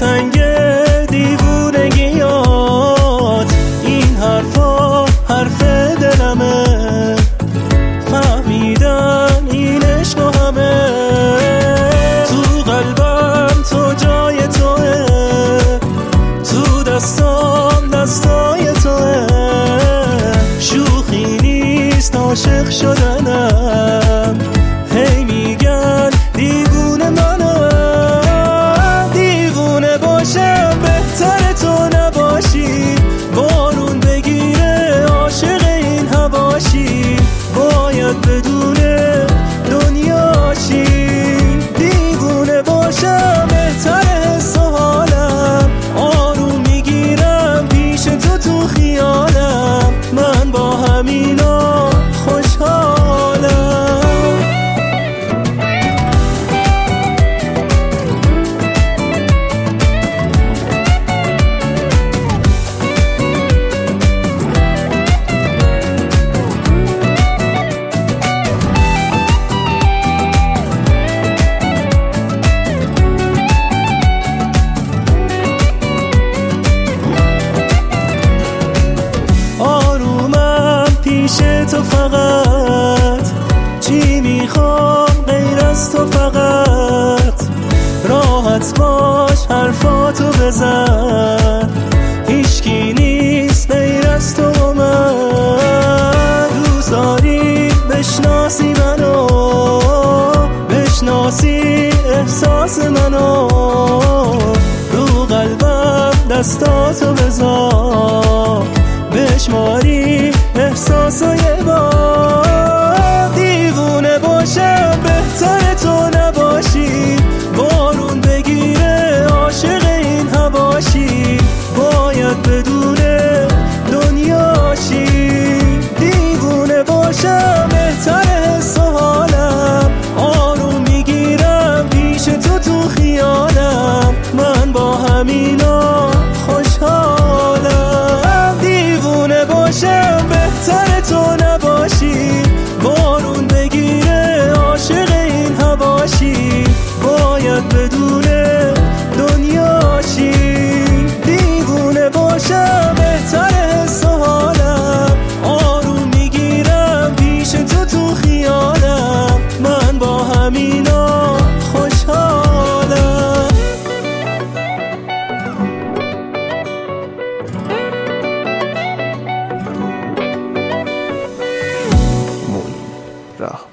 تنگ دیوونگیات. این حرفا حرف دلمه، فهمیدن این عشق و همه. تو قلبم تو جای توه، تو دستام دستای توه. شوخی نیست عاشق شدنم، هی میگن دیوونه منم. دیوونه باشم بهتر تو نباشی، بارون بگیره عاشق این هواشی. باید بدونه دنیاشی. دیوونه باشم بهتر حس و حالم، آروم میگیرم پیش تو تو خیالم. من با همینا خوشحالم. تو فقط چی میخوام غیر از تو؟ فقط راحت باش حرفاتو بزن، هیچکی نیست غیر از تو و من. دوست داری بشناسی منو، بشناسی احساس منو. رو قلبم دستاتو بذار، بشماری احساسای بار. دیوونه باشم بهتر تو نباشی، بارون بگیره عاشق این هواشی. باید بدونه دنیاشی. دیوونه باشم بهتر حس و حالم، آروم میگیرم پیش تو تو خیالم. من با همینا خوشحالم. دیوونه باشم بهتر تو نباشی، بارون بگیره عاشق این هواشی. باید بدونه دنیاشی. دیوونه باشم بهتر حس و حالم، آروم میگیرم پیش تو تو خیالم. من با همینا خوشحالم. راه